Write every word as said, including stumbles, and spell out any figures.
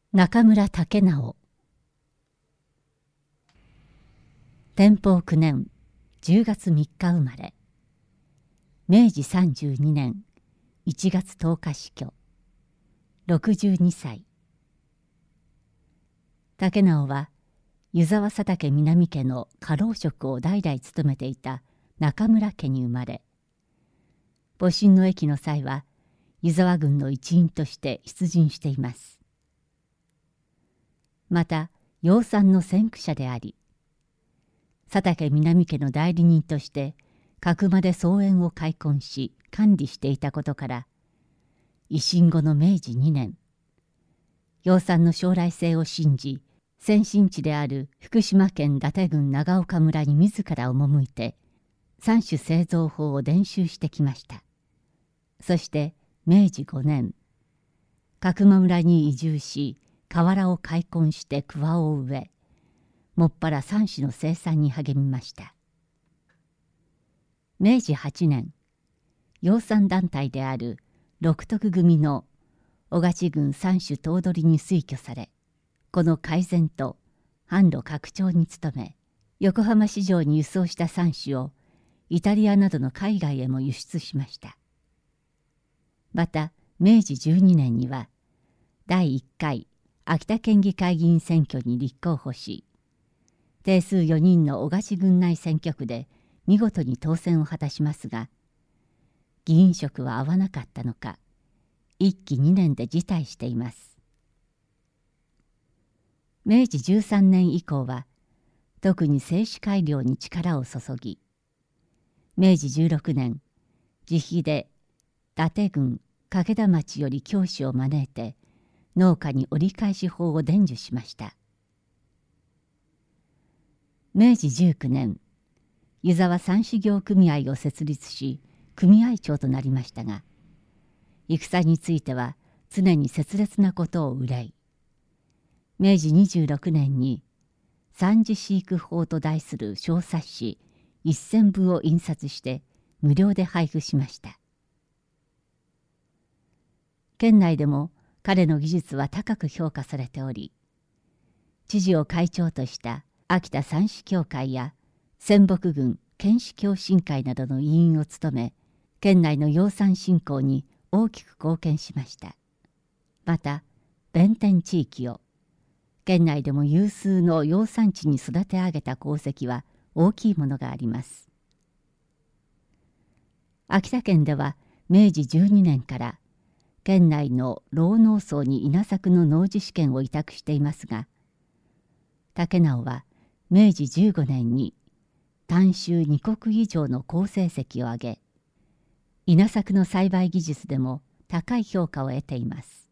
中村竹直。天保九年じゅうがつみっか生まれ、めいじさんじゅうにねんいちがつとおか死去、ろくじゅうにさい。竹直は湯沢佐竹南家の家老職を代々務めていた中村家に生まれ、戊辰の役の際は湯沢軍の一員として出陣しています。また養蚕の先駆者であり、佐竹南家の代理人として角間で荘園を開墾し管理していたことから、維新後のめいじにねん、養蚕の将来性を信じ、先進地である福島県伊達郡長岡村に自ら赴いて蚕種製造法を伝習してきました。そしてめいじごねん、角間村に移住し、河原を開墾して桑を植え、もっぱら蚕種の生産に励みました。めいじはちねん、養蚕団体である六徳組の小勝郡蚕種頭取に推挙され、この改善と販路拡張に努め、横浜市場に輸送した蚕種をイタリアなどの海外へも輸出しました。まためいじじゅうにねんにはだいいっかい秋田県議会議員選挙に立候補し、定数よにんの小勝郡内選挙区で見事に当選を果たしますが、議員職は合わなかったのか、いっきにねんで辞退しています。めいじじゅうさんねん以降は特に製紙改良に力を注ぎ、めいじじゅうろくねん、自費で伊達郡掛田町より教師を招いて農家に折り返し法を伝授しました。めいじじゅうきゅうねん、湯沢蚕種業組合を設立し組合長となりましたが、戦については常に切烈なことを憂い、めいじにじゅうろくねんに蚕児飼育法と題する小冊子いっせんぶを印刷して無料で配布しました。県内でも彼の技術は高く評価されており、知事を会長とした秋田蚕種協会や仙北郡県種協進会などの委員を務め、県内の養蚕振興に大きく貢献しました。また弁天地域を県内でも有数の養蚕地に育て上げた功績は大きいものがあります。秋田県ではめいじじゅうにねんから県内の老農村に稲作の農事試験を委託していますが、竹直はめいじじゅうごねんに単収にこく以上の好成績を上げ、稲作の栽培技術でも高い評価を得ています。